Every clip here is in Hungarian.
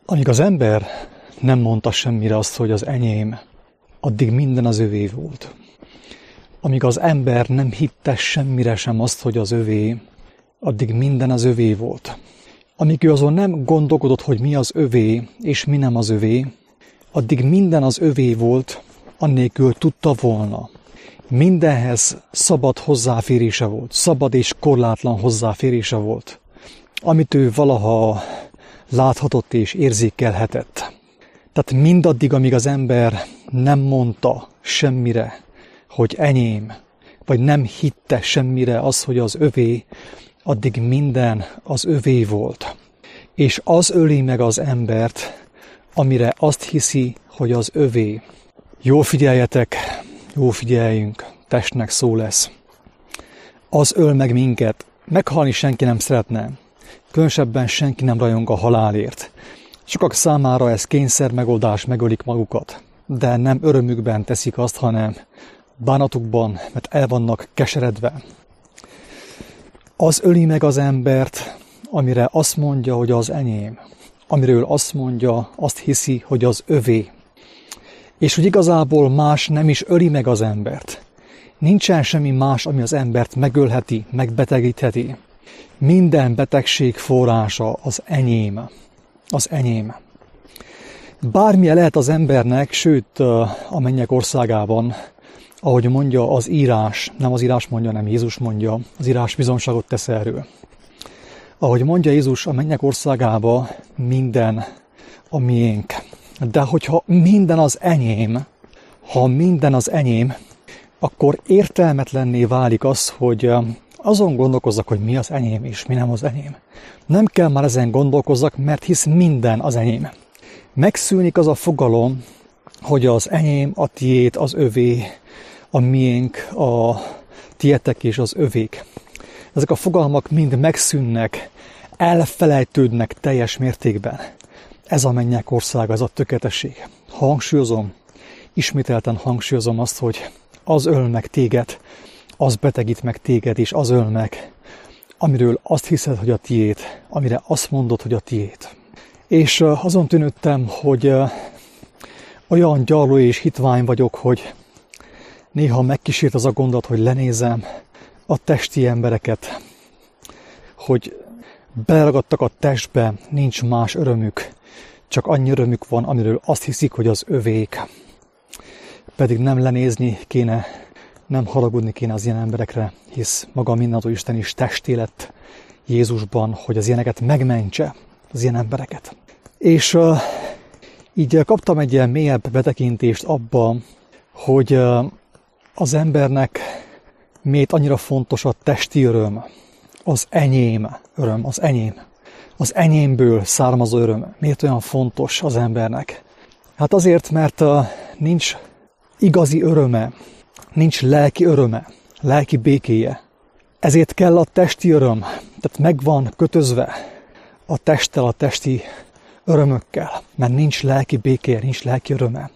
Amíg az ember nem mondta semmire azt, hogy az enyém, addig minden az övé volt. Amíg az ember nem hitte semmire sem azt, hogy az övé, addig minden az övé volt. Amíg ő azon nem gondolkodott, hogy mi az övé és mi nem az övé, addig minden az övé volt, annélkül tudta volna. Mindenhez szabad hozzáférése volt, szabad és korlátlan hozzáférése volt, amit ő valaha láthatott és érzékelhetett. Tehát mindaddig, amíg az ember nem mondta semmire, hogy enyém, vagy nem hitte semmire az, hogy az övé, addig minden az övé volt. És az öli meg az embert, amire azt hiszi, hogy az övé. Jól figyeljetek, jó figyeljünk, testnek szó lesz. Az öl meg minket, meghalni senki nem szeretne. Különösebben senki nem rajong a halálért. Sokak számára ez kényszer megoldás, megölik magukat. De nem örömükben teszik azt, hanem bánatukban, mert el vannak keseredve. Az öli meg az embert, amire azt mondja, hogy az enyém. Amiről azt mondja, azt hiszi, hogy az övé. És hogy igazából más nem is öli meg az embert. Nincsen semmi más, ami az embert megölheti, megbetegítheti. Minden betegség forrása az enyém. Az enyém. Bármilyen lehet az embernek, sőt a mennyek országában, ahogy mondja az írás, nem az írás mondja, nem Jézus mondja, az írás bizonyságot tesz erről. Ahogy mondja Jézus, a mennyek országába minden a miénk. De hogyha minden az enyém, ha minden az enyém, akkor értelmetlenné válik az, hogy azon gondolkozzak, hogy mi az enyém és mi nem az enyém. Nem kell már ezen gondolkozzak, mert hisz minden az enyém. Megszűnik az a fogalom, hogy az enyém, a tiéd, az övé, a miénk, a tietek és az övék. Ezek a fogalmak mind megszűnnek, elfelejtődnek teljes mértékben. Ez a mennyek országa, ez a tökéletesség. Hangsúlyozom, ismételten hangsúlyozom azt, hogy az öl meg téged, az betegít meg téged, és az öl meg, amiről azt hiszed, hogy a tiéd, amire azt mondod, hogy a tiéd. És azon tűnődtem, hogy olyan gyarló és hitvány vagyok, hogy néha megkísért az a gondolat, hogy lenézem a testi embereket, hogy beleragadtak a testbe, nincs más örömük, csak annyi örömük van, amiről azt hiszik, hogy az övék. Pedig nem lenézni kéne, nem haragudni kéne az ilyen emberekre, hisz maga mindentől Isten is testé lett Jézusban, hogy az ilyeneket megmentse, az ilyen embereket. És így kaptam egy ilyen mélyebb betekintést abba, hogy az embernek miért annyira fontos a testi öröm, az enyém öröm, az enyém. Az enyémből származó öröm. Miért olyan fontos az embernek? Hát azért, mert nincs igazi öröme, nincs lelki öröme, lelki békéje. Ezért kell a testi öröm, tehát meg van kötözve a testtel, a testi örömökkel, mert nincs lelki békéje, nincs lelki öröme.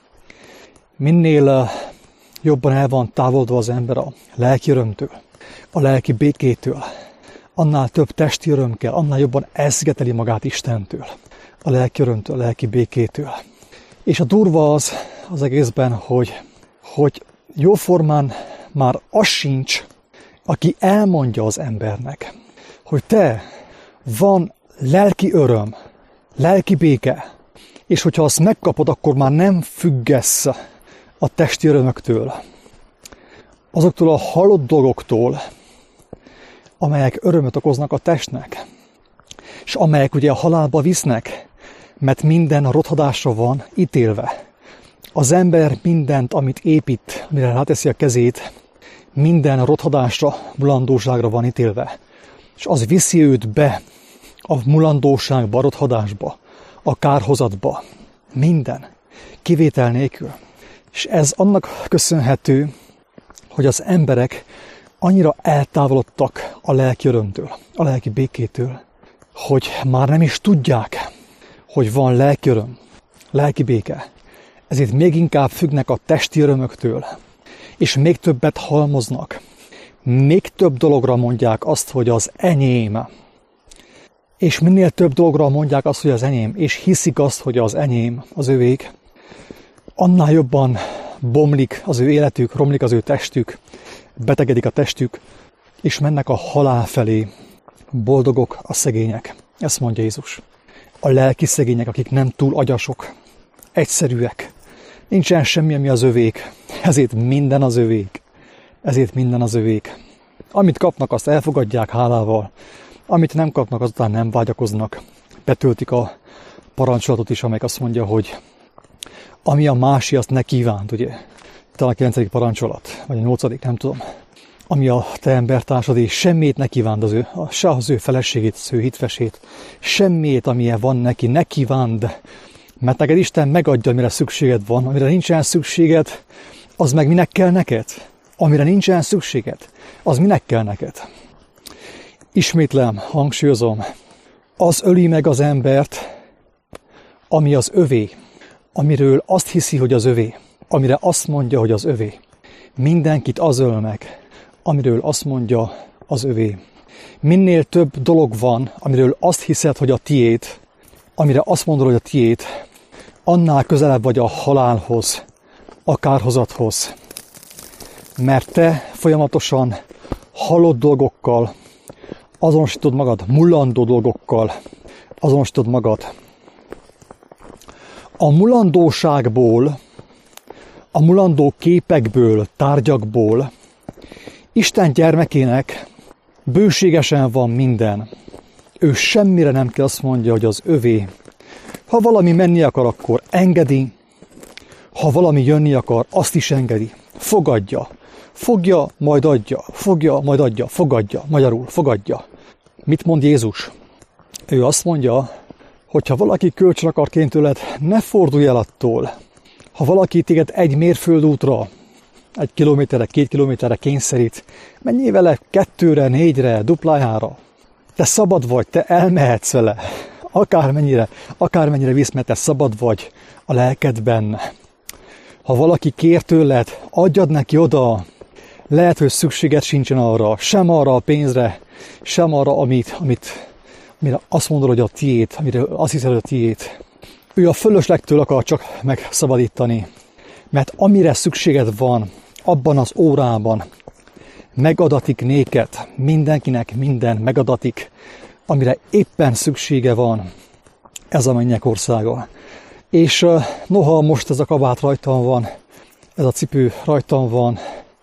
Minél jobban el van távolodva az ember a lelki örömtől, a lelki békétől, annál több testi öröm kell, annál jobban elszigeteli magát Istentől, a lelki örömtől, a lelki békétől. És a durva az egészben, hogy jóformán már az sincs, aki elmondja az embernek, hogy te, van lelki öröm, lelki béke, és hogyha azt megkapod, akkor már nem függesz a testi örömöktől, azoktól a halott dolgoktól, amelyek örömöt okoznak a testnek, és amelyek ugye a halálba visznek, mert minden rothadásra van ítélve. Az ember mindent, amit épít, amire ráteszi a kezét, minden rothadásra, mulandóságra van ítélve. És az viszi őt be a mulandóságba, a rothadásba, a kárhozatba. Minden. Kivétel nélkül. És ez annak köszönhető, hogy az emberek annyira eltávolodtak a lelki örömtől, a lelki békétől, hogy már nem is tudják, hogy van lelki öröm, lelki béke. Ezért még inkább függnek a testi örömöktől, és még többet halmoznak. Még több dologra mondják azt, hogy az enyém. és minél több dologra mondják azt, hogy az enyém, és hiszik azt, hogy az enyém, az övék, annál jobban bomlik az ő életük, romlik az ő testük, betegedik a testük, és mennek a halál felé. Boldogok a szegények. Ezt mondja Jézus. A lelki szegények, akik nem túl agyasok, egyszerűek. Nincsen semmi, ami az övék. Ezért minden az övék. Ezért minden az övék. Amit kapnak, azt elfogadják hálával. Amit nem kapnak, azután nem vágyakoznak. Betöltik a parancsolatot is, amelyik azt mondja, hogy ami a másé, azt ne kívánt, ugye? Talán a 9. parancsolat, vagy a 8., nem tudom. Ami a te embertársad, és semmit ne kívánd se az ő feleségét, az ő hitvesét, semmit, amilyen van neki, ne kívánd, mert neked Isten megadja, amire szükséged van, amire nincsen szükséged, az meg minek kell neked? Amire nincsen szükséged, az minek kell neked? Ismétlem, hangsúlyozom, az öli meg az embert, ami az övé, amiről azt hiszi, hogy az övé, amire azt mondja, hogy az övé. Mindenkit az öl meg, amiről azt mondja, az övé. Minél több dolog van, amiről azt hiszed, hogy a tiéd, amire azt mondod, hogy a tiéd, annál közelebb vagy a halálhoz, a kárhozathoz. Mert te folyamatosan halott dolgokkal azonosítod magad, mullandó dolgokkal azonosítod magad. A mulandóságból, a mulandó képekből, tárgyakból Isten gyermekének bőségesen van minden. Ő semmire nem kell azt mondja, hogy az övé. Ha valami menni akar, akkor engedi. Ha valami jönni akar, azt is engedi. Fogadja. Fogja, majd adja. Fogja, majd adja. Fogadja. Magyarul, fogadja. Mit mond Jézus? Ő azt mondja, hogy ha valaki kölcsön akar kérni tőled, ne fordulj el attól. Ha valaki téged egy mérföldútra, 1 kilométerre, 2 kilométerre kényszerít, menjél vele 2-re, 4-re, duplájára. Te szabad vagy, te elmehetsz vele. Akármennyire visz, mert te szabad vagy a lelkedben. Ha valaki kér tőled, adjad neki oda. Lehet, hogy szükséged sincsen arra, sem arra a pénzre, sem arra, amire azt mondod, hogy a tiéd, amire azt hiszed, hogy a tiéd. Ő a fölöslegtől akar csak megszabadítani. Mert amire szükséged van, abban az órában megadatik néked, mindenkinek minden megadatik, amire éppen szüksége van. Ez a mennyek országa. És noha most ez a kabát rajtam van, ez a cipő rajtam van,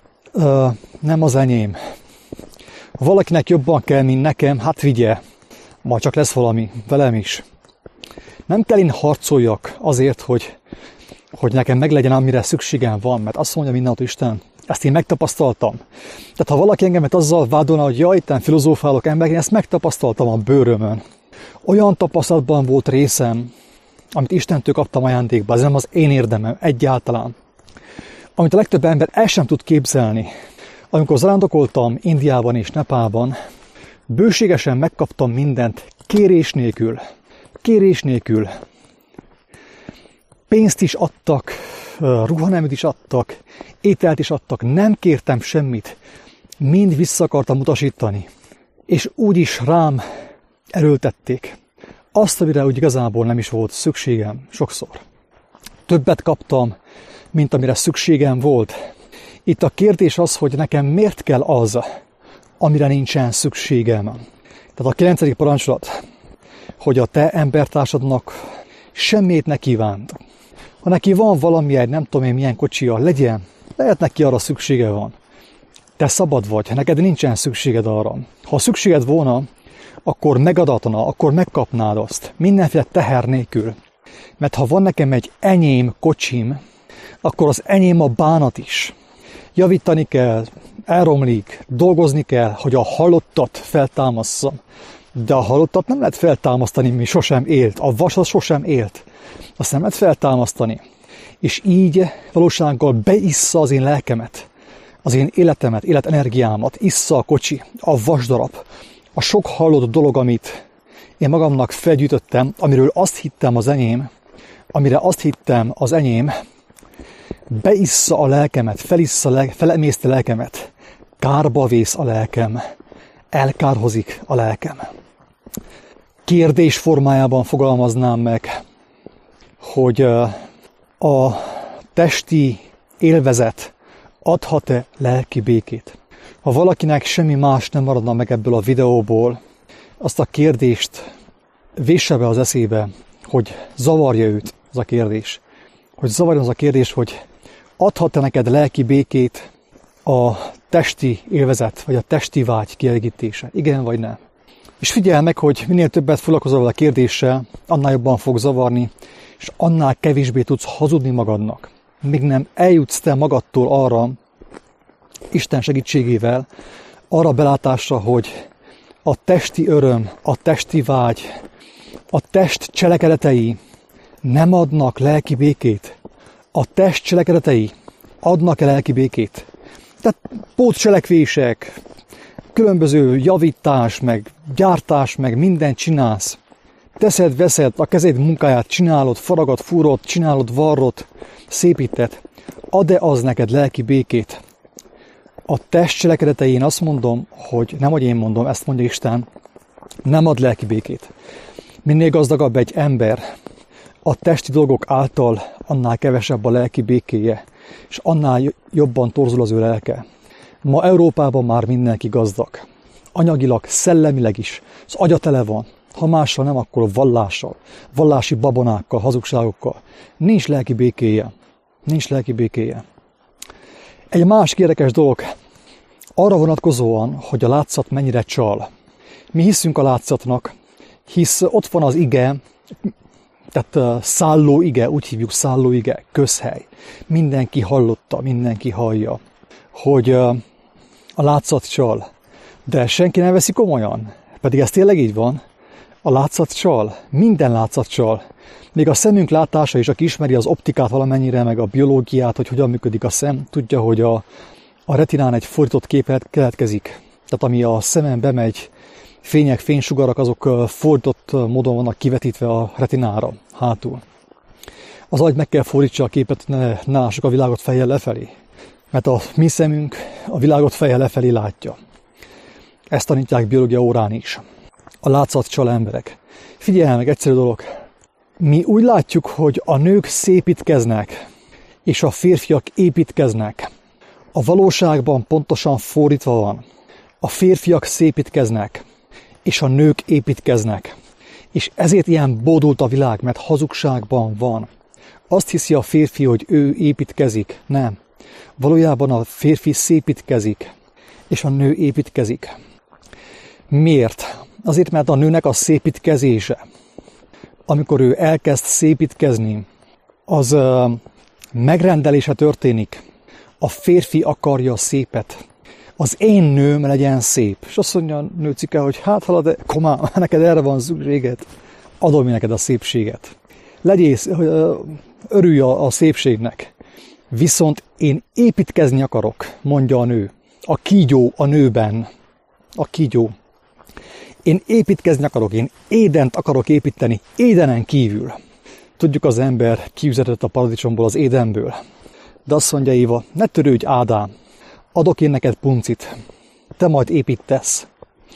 nem az enyém. Ha valakinek jobban kell, mint nekem, hát vigye, majd csak lesz valami velem is. Nem kell én harcoljak azért, hogy nekem meglegyen, amire szükségem van, mert azt mondja mindenható Isten, ezt én megtapasztaltam. Tehát ha valaki engemet azzal vádolna, hogy jaj, itten filozófálok emberek, én ezt megtapasztaltam a bőrömön. Olyan tapasztalatban volt részem, amit Istentől kaptam ajándékba, ez nem az én érdemem egyáltalán. Amit a legtöbb ember el sem tud képzelni. Amikor zarándokoltam Indiában és Nepálban, bőségesen megkaptam mindent kérés nélkül. Kérés nélkül. Pénzt is adtak, ruhaneműt is adtak, ételt is adtak, nem kértem semmit. Mind vissza akartam utasítani. És úgy is rám erőltették. Azt, amire úgy igazából nem is volt szükségem sokszor. Többet kaptam, mint amire szükségem volt. Itt a kérdés az, hogy nekem miért kell az, amire nincsen szükségem. Tehát a 9. parancsolat, hogy a te embertársadnak semmit ne kívánt. Ha neki van valami, nem tudom én milyen kocsia, legyen, lehet neki arra szüksége van. Te szabad vagy, neked nincsen szükséged arra. Ha szükséged volna, akkor megadatna, akkor megkapnád azt. Mindenféle teher nélkül. Mert ha van nekem egy enyém kocsim, akkor az enyém a bánat is. Javítani kell, elromlik, dolgozni kell, hogy a halottat feltámasszam. De a halottat nem lehet feltámasztani, mi sosem élt. A vas az sosem élt. Azt nem lehet feltámasztani. És így valósággal beissza az én lelkemet, az én életemet, életenergiámat, issza a kocsi, a vasdarab, a sok halott dolog, amit én magamnak felgyűjtöttem, amiről azt hittem az enyém, amire azt hittem az enyém, beissza a lelkemet, felemészti a lelkemet, kárba vész a lelkem, elkárhozik a lelkem. kérdés formájában fogalmaznám meg, hogy a testi élvezet adhat-e lelki békét. Ha valakinek semmi más nem maradna meg ebből a videóból, azt a kérdést vésse be az eszébe, hogy zavarja őt az a kérdés. Hogy zavarja az a kérdés, hogy adhat-e neked lelki békét a testi élvezet, vagy a testi vágy kielégítése? Igen vagy nem? És figyelj meg, hogy minél többet foglalkozol a kérdéssel, annál jobban fog zavarni, és annál kevésbé tudsz hazudni magadnak. Míg nem eljutsz te magadtól arra, Isten segítségével, arra belátásra, hogy a testi öröm, a testi vágy, a test cselekedetei nem adnak lelki békét. A test cselekedetei adnak-e lelki békét? Tehát pótcselekvések, különböző javítás, meg gyártás, meg mindent csinálsz. Teszed, veszed, a kezed munkáját csinálod, faragod, fúrod, csinálod, varrod, szépíted. Ad-e az neked lelki békét? A test cselekedetein azt mondom, hogy nem, hogy én mondom, ezt mondja Isten, nem ad lelki békét. Minél gazdagabb egy ember, a testi dolgok által annál kevesebb a lelki békéje, és annál jobban torzul az ő lelke. Ma Európában már mindenki gazdag. Anyagilag, szellemileg is. Az agya tele van. Ha mással nem, akkor vallással, vallási babonákkal, hazugságokkal. Nincs lelki békéje. Nincs lelki békéje. Egy másik érdekes dolog, arra vonatkozóan, hogy a látszat mennyire csal. Mi hiszünk a látszatnak, hisz ott van az ige, tehát szálló ige, úgy hívjuk szálló ige, közhely. Mindenki hallotta, mindenki hallja, hogy a látszat csal. De senki nem veszi komolyan. Pedig ez tényleg így van. A látszat csal. Minden látszat csal. Még a szemünk látása is, aki ismeri az optikát valamennyire, meg a biológiát, hogy hogyan működik a szem, tudja, hogy a retinán egy fordított kép keletkezik. Tehát ami a szemen bemegy, fények, fénysugarak, azok fordított módon vannak kivetítve a retinára, hátul. Az agy meg kell fordítsa a képet, ne lássuk a világot fejjel lefelé. Mert a mi szemünk a világot fejjel lefelé látja. Ezt tanítják biológia órán is. A látszat csal emberek. Figyelj meg, egyszerű dolog. Mi úgy látjuk, hogy a nők szépítkeznek, és a férfiak építkeznek. A valóságban pontosan fordítva van. A férfiak szépítkeznek, és a nők építkeznek. És ezért ilyen bódult a világ, mert hazugságban van. Azt hiszi a férfi, hogy ő építkezik. Nem. Valójában a férfi szépítkezik, és a nő építkezik. Miért? Azért, mert a nőnek a szépítkezése, amikor ő elkezd szépítkezni, az megrendelése történik. A férfi akarja a szépet. Az én nőm legyen szép. És azt mondja a nőcike, hogy hát halad, de komám, neked erre van szükséged. Adom neked a szépséget. Legyél, örülj a szépségnek. Viszont én építkezni akarok, mondja a nő. A kígyó a nőben. A kígyó. Én építkezni akarok, én Édent akarok építeni, Édenen kívül. Tudjuk, az ember kiüzetett a paradicsomból, az Édenből. De azt mondja Éva, ne törődj, Ádám, adok én neked puncit, te majd építesz.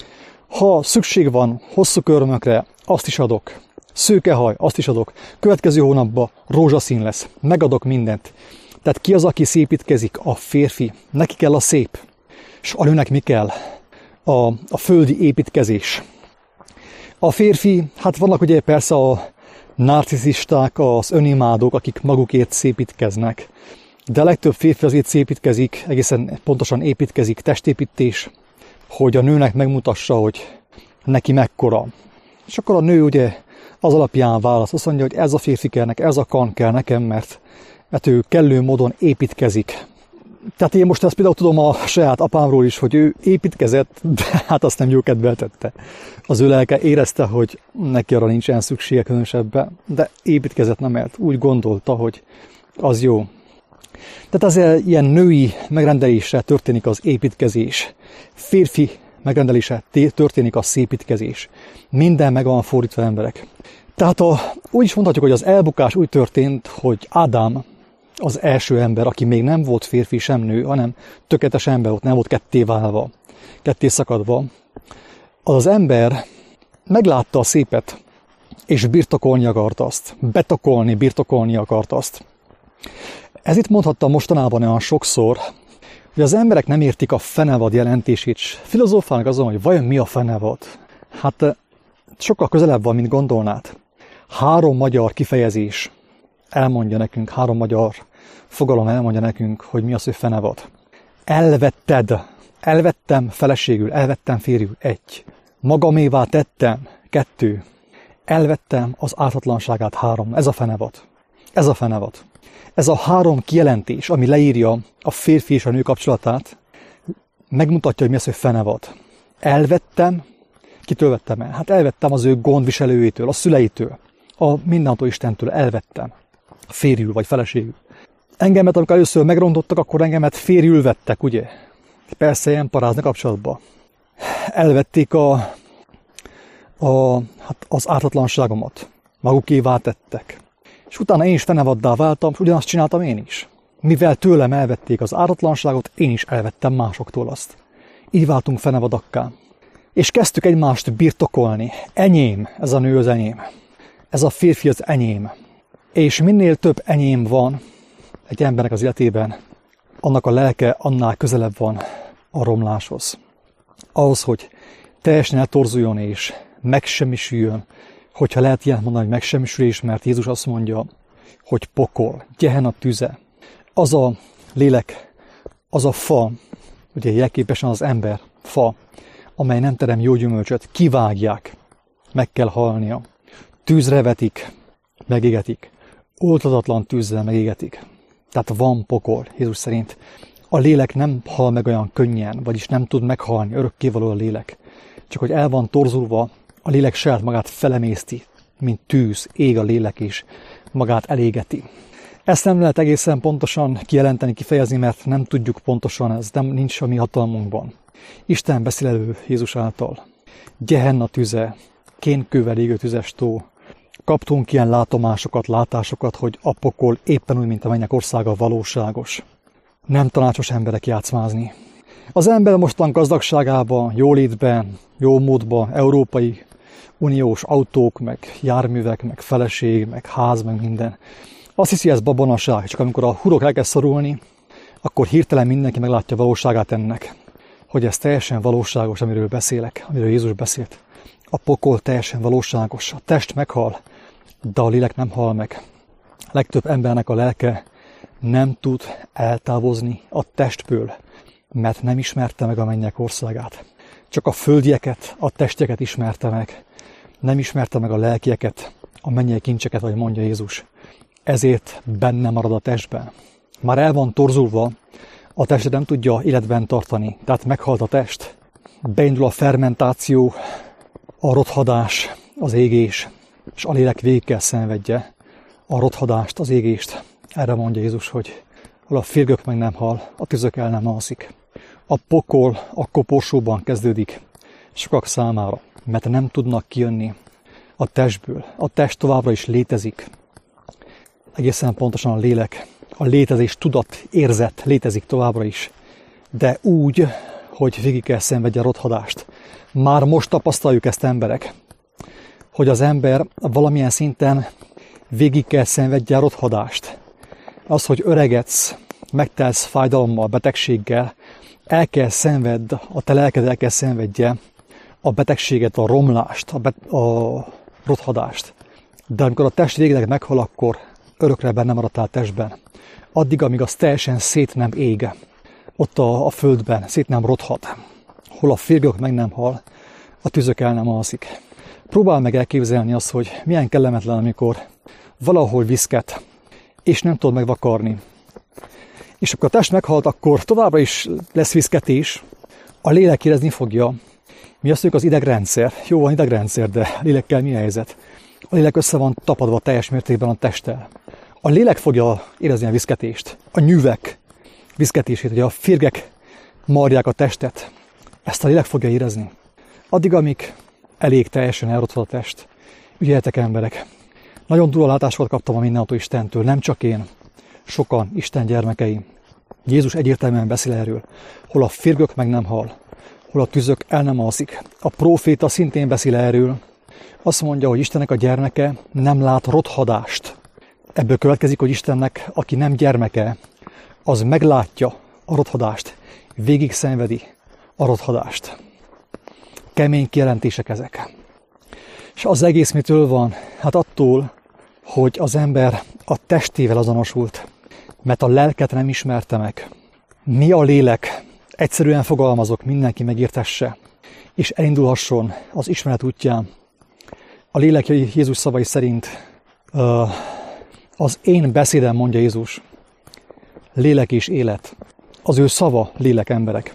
Ha szükség van hosszú körmökre, azt is adok. Szőkehaj, azt is adok. Következő hónapban rózsaszín lesz, megadok mindent. Tehát ki az, aki szépítkezik? A férfi. Neki kell a szép. És a nőnek mi kell? A földi építkezés. A férfi, hát vannak ugye persze a narciszisták, az önimádók, akik magukért szépítkeznek. De a legtöbb férfi azért szépítkezik, egészen pontosan építkezik, testépítés, hogy a nőnek megmutassa, hogy neki mekkora. És akkor a nő ugye az alapján választ, azt mondja, hogy ez a férfi kell nekem, ez a kan kell nekem, mert ő kellő módon építkezik. Tehát én most ezt például tudom a saját apámról is, hogy ő építkezett, de hát azt nem jó kedvel tette. Az ő lelke érezte, hogy neki arra nincsen szüksége különösebben, de építkezett nem, mert úgy gondolta, hogy az jó. Tehát azért ilyen női megrendelésre történik az építkezés. Férfi megrendelésre történik a szépítkezés. Minden meg van fordítva, emberek. Tehát úgy is mondhatjuk, hogy az elbukás úgy történt, hogy Ádám, az első ember, aki még nem volt férfi sem nő, hanem tökéletes ember volt, nem volt ketté válva, ketté szakadva. Az ember meglátta a szépet, és birtokolni akart azt. Birtokolni akart azt. Ez itt mondhattam mostanában olyan sokszor, hogy az emberek nem értik a fenevad jelentését, és filozófálnak azon, hogy vajon mi a fenevad. Hát sokkal közelebb van, mint gondolnád. 3 magyar kifejezés elmondja nekünk, 3 magyar fogalom elmondja nekünk, hogy mi az, hogy fenevad. Elvetted, elvettem feleségül, elvettem férjül, 1. Magamévá tettem, 2. Elvettem az ártatlanságát, 3. Ez a fenevad. Ez a fenevad. Ez a 3 kijelentés, ami leírja a férfi és a nő kapcsolatát, megmutatja, hogy mi az, hogy fenevad. Elvettem, kitől vettem el? Hát elvettem az ő gondviselőjétől, a szüleitől, a mindentől Istentől elvettem. Férjül vagy feleségül. Engemet, amikor először megrontottak, akkor engemet férjül vettek, ugye? Persze ilyen parázna kapcsolatban. Elvették az ártatlanságomat. Magukévá tettek. És utána én is fenevaddá váltam, és ugyanazt csináltam én is. Mivel tőlem elvették az ártatlanságot, én is elvettem másoktól azt. Így váltunk fenevadakká. És kezdtük egymást birtokolni. Enyém, ez a nő az enyém. Ez a férfi az enyém. És minél több enyém van egy embernek az életében, annak a lelke annál közelebb van a romláshoz. Ahhoz, hogy teljesen eltorzuljon és megsemmisüljön, hogyha lehet ilyen mondani, hogy megsemmisülés, mert Jézus azt mondja, hogy pokol, Gehenna tüze. Az a lélek, az a fa, ugye jelképesen az ember, fa, amely nem terem jó gyümölcsöt, kivágják, meg kell halnia. Tűzre vetik, megégetik. Oltatlan tűzzel megégetik. Tehát van pokol, Jézus szerint. A lélek nem hal meg olyan könnyen, vagyis nem tud meghalni, örökkévaló a lélek. Csak hogy el van torzulva, a lélek saját magát felemészti, mint tűz, ég a lélek is, magát elégeti. Ezt nem lehet egészen pontosan kijelenteni, kifejezni, mert nem tudjuk pontosan, ez nem nincs a mi hatalmunkban. Isten beszél elő Jézus által. Gehenna tüze, kénkővel égő tüzes tó. Kaptunk ilyen látásokat, hogy a pokol éppen úgy, mint a mennyek országa valóságos. Nem tanácsos emberek játszmázni. Az ember mostan gazdagságában, jólétben, jó módban, európai uniós autók, meg járművek, meg feleség, meg ház, meg minden. Azt hiszi, ez babonaság, csak amikor a hurok elkezd szorulni, akkor hirtelen mindenki meglátja a valóságát ennek. Hogy ez teljesen valóságos, amiről beszélek, amiről Jézus beszélt. A pokol teljesen valóságos, a test meghal, de a lélek nem hal meg. A legtöbb embernek a lelke nem tud eltávozni a testből, mert nem ismerte meg a mennyek országát. Csak a földieket, a testeket ismerte meg. Nem ismerte meg a lelkieket, a mennyei kincseket, ahogy mondja Jézus. Ezért benne marad a testben. Már el van torzulva, a testet nem tudja életben tartani, tehát meghalt a test. Beindul a fermentáció, a rothadás, az égés, és a lélek végig kell szenvedje a rothadást, az égést. Erre mondja Jézus, hogy hol a férgök meg nem hal, a tüzök el nem alszik. A pokol a koporsóban kezdődik sokak számára, mert nem tudnak kijönni a testből. A test továbbra is létezik. Egészen pontosan a lélek, a létezés, tudat, érzet létezik továbbra is, de úgy, hogy végig kell szenvedje a rothadást. Már most tapasztaljuk ezt emberek, hogy az ember valamilyen szinten végig kell szenvedje a rothadást. Az, hogy öregedsz, megtelsz fájdalommal, betegséggel, el kell szenvedd, a te lelked el kell szenvedje a betegséget, a romlást, a rothadást. De amikor a test végleg meghal, akkor örökre benne maradtál testben. Addig, amíg az teljesen szét nem ég, ott a földben, szét nem rothad. Hol a férgök meg nem hal, a tüzök el nem alszik. Próbálj meg elképzelni azt, hogy milyen kellemetlen, amikor valahol viszket, és nem tudod megvakarni. És akkor a test meghalt, akkor továbbra is lesz viszketés, a lélek érezni fogja. Mi azt mondjuk az idegrendszer. Jó, van idegrendszer, de a lélekkel mi a helyzet? A lélek össze van tapadva teljes mértékben a testtel. A lélek fogja érezni a viszketést, a nyűvek viszketését, hogy a férgek marják a testet. Ezt a lélek fogja érezni. Addig, amíg elég teljesen elrothad a test. Ügyeljetek, emberek! Nagyon durva látásokat kaptam a mindenható Istentől, nem csak én, sokan Isten gyermekei. Jézus egyértelműen beszél erről, hol a férgök meg nem hal, hol a tüzök el nem alszik. A próféta szintén beszél erről, Azt mondja, hogy Istennek a gyermeke nem lát rothadást. Ebből következik, hogy Istennek, aki nem gyermeke, az meglátja a rothadást, végig szenvedi a rothadást. Kemény kijelentések ezek. És az egész mitől van? Hát attól, hogy az ember a testével azonosult, mert a lelket nem ismerte meg. Mi a lélek? Egyszerűen fogalmazok, mindenki megértesse, és elindulhasson az ismeret útján. A lélek Jézus szavai szerint az én beszédem, mondja Jézus, lélek és élet. Az ő szava lélek, emberek.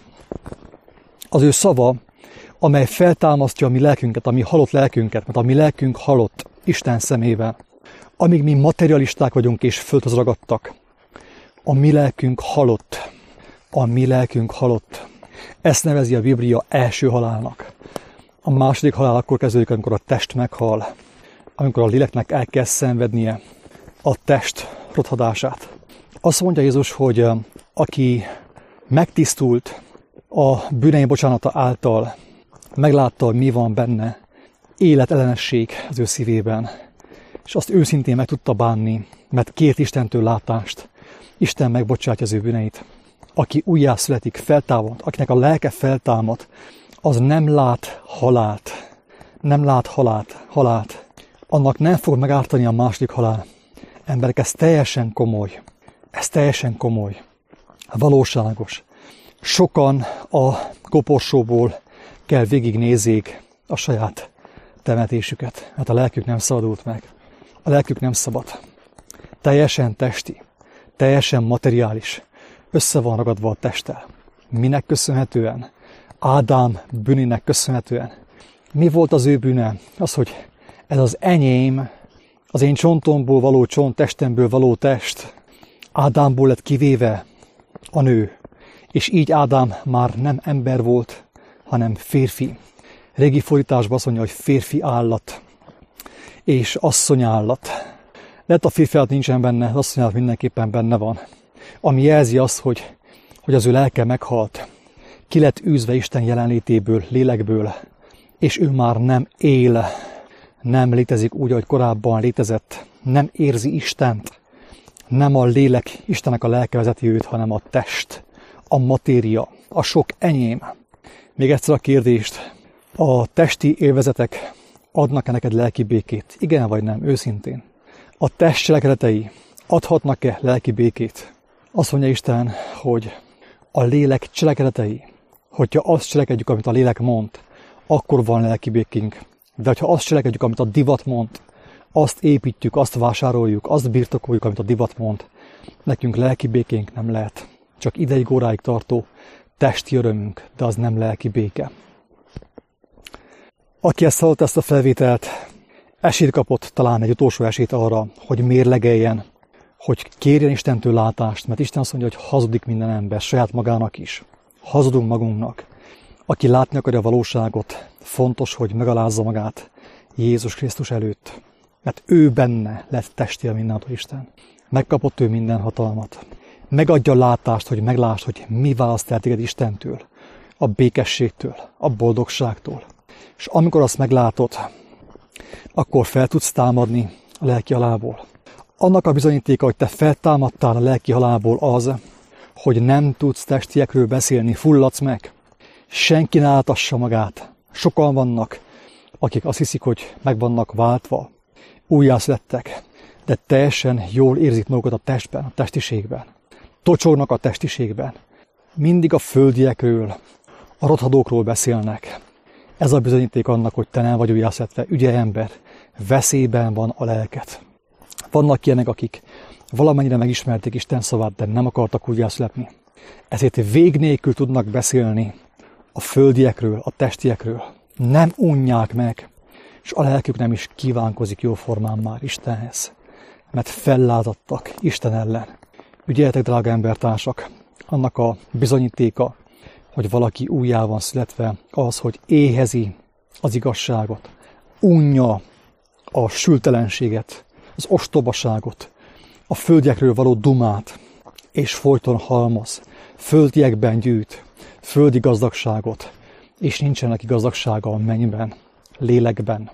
Az ő szava, amely feltámasztja a mi lelkünket, a mi halott lelkünket, mert a mi lelkünk halott Isten szemében. Amíg mi materialisták vagyunk és földhöz ragadtak, a mi lelkünk halott. A mi lelkünk halott. Ezt nevezi a Biblia első halálnak. A második halál akkor kezdődik, amikor a test meghal, amikor a léleknek el kell szenvednie a test rothadását. Azt mondja Jézus, hogy aki megtisztult a bűnei bocsánata által, meglátta, hogy mi van benne, életellenesség az ő szívében, és azt őszintén meg tudta bánni, mert kért Istentől látást, Isten megbocsátja az ő bűneit. Aki újjászületik, feltámad, akinek a lelke feltámad, az nem lát halált. Nem lát halált. Annak nem fog megártani a második halál. Emberek, ez teljesen komoly. Ez teljesen komoly. Valóságos. Sokan a koporsóból kell végignézzék a saját temetésüket, mert a lelkük nem szabadult meg. A lelkük nem szabad. Teljesen testi, teljesen materiális. Össze van ragadva a testtel. Minek köszönhetően? Ádám bűnének köszönhetően. Mi volt az ő bűne? Az, hogy ez az enyém, az én csontomból való csont, testemből való test. Ádámból lett kivéve a nő. És így Ádám már nem ember volt, hanem férfi. Régi fordításban azt mondja, hogy férfi állat és asszony állat. Lehet a férfi állat nincsen benne, az asszony állat mindenképpen benne van. Ami jelzi azt, hogy az ő lelke meghalt. Ki lett űzve Isten jelenlétéből, lélekből, és ő már nem él, nem létezik úgy, ahogy korábban létezett, nem érzi Istent, nem a lélek, Istennek a lelke vezeti őt, hanem a test, a matéria, a sok enyém. Még egyszer a kérdést, a testi élvezetek adnak-e neked lelki békét? Igen vagy nem, őszintén? A test cselekedetei adhatnak-e lelki békét? Azt mondja Isten, hogy a lélek cselekedetei, hogyha azt cselekedjük, amit a lélek mond, akkor van lelki békénk. De ha azt cselekedjük, amit a divat mond, azt építjük, azt vásároljuk, azt birtokoljuk, amit a divat mond, nekünk lelki békénk nem lehet. Csak ideig, óráig tartó testi örömünk, de az nem lelki béke. Aki ezt hallotta, ezt a felvételt, esélyt kapott, talán egy utolsó esélyt arra, hogy mérlegeljen, hogy kérjen Istentől látást, mert Isten azt mondja, hogy hazudik minden ember, saját magának is. Hazudunk magunknak. Aki látni akarja a valóságot, fontos, hogy megalázza magát Jézus Krisztus előtt. Mert ő benne lett testél mindentől Isten. Megkapott ő minden hatalmat. Megadja látást, hogy meglásd, hogy mi választ el téged Istentől, a békességtől, a boldogságtól. És amikor azt meglátod, akkor fel tudsz támadni a lelki halálból. Annak a bizonyítéka, hogy te feltámadtál a lelki halálból az, hogy nem tudsz testiekről beszélni, fulladsz meg. Senki ne áltassa magát. Sokan vannak, akik azt hiszik, hogy meg vannak váltva, újjászülettek, de teljesen jól érzik magukat a testben, a testiségben. Tocsognak a testiségben. Mindig a földiekről, a rothadókról beszélnek. Ez a bizonyíték annak, hogy te nem vagy újjászületve, ügyelj ember, veszélyben van a lelket. Vannak ilyenek, akik valamennyire megismerték Isten szavát, de nem akartak újjászületni. Ezért vég nélkül tudnak beszélni a földiekről, a testiekről. Nem unják meg, és a lelkük nem is kívánkozik jóformán már Istenhez, mert fellázadtak Isten ellen. Ügyeljetek, drága embertársak, annak a bizonyítéka, hogy valaki újjá van születve, az, hogy éhezi az igazságot, unja a sültelenséget, az ostobaságot, a földiekről való dumát, és folyton halmoz, földiekben gyűjt, földi gazdagságot, és nincsen neki gazdagsága a mennyben, lélekben,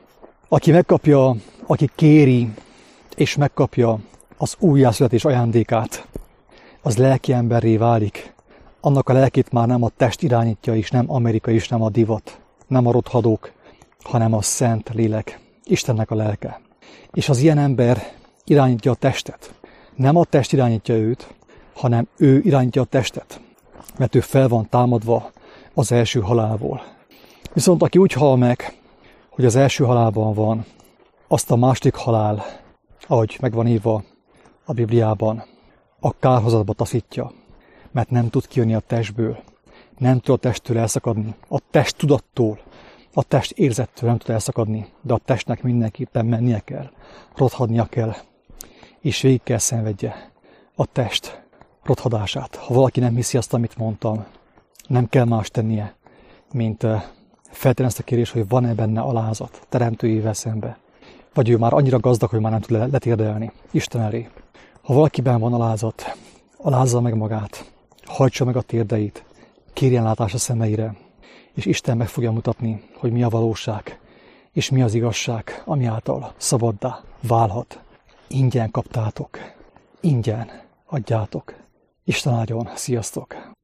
Aki kéri és megkapja az újjászületés ajándékát, az lelki emberré válik. Annak a lelkét már nem a test irányítja is, nem Amerika is, nem a divat, nem a rothadók, hanem a szent lélek, Istennek a lelke. És az ilyen ember irányítja a testet. Nem a test irányítja őt, hanem ő irányítja a testet, mert ő fel van támadva az első halálból. Viszont aki úgy hal meg, hogy az első halálban van, azt a második halál, ahogy meg van írva a Bibliában, a kárhozatba taszítja, mert nem tud kijönni a testből, nem tud a testtől elszakadni, a test tudattól, a test érzettől nem tud elszakadni, de a testnek mindenképpen mennie kell, rothadnia kell, és végig kell szenvedje a test rothadását. Ha valaki nem hiszi azt, amit mondtam, nem kell más tennie, mint feltenni ezt a kérdést, hogy van-e benne alázat teremtőjével szembe, vagy ő már annyira gazdag, hogy már nem tud letérdelni Isten elé. Ha valakiben van alázat, alázza meg magát, hajtsa meg a térdeit, kérjen látást a szemeire, és Isten meg fogja mutatni, hogy mi a valóság, és mi az igazság, ami által szabaddá válhat. Ingyen kaptátok, ingyen adjátok. Isten áldjon, sziasztok!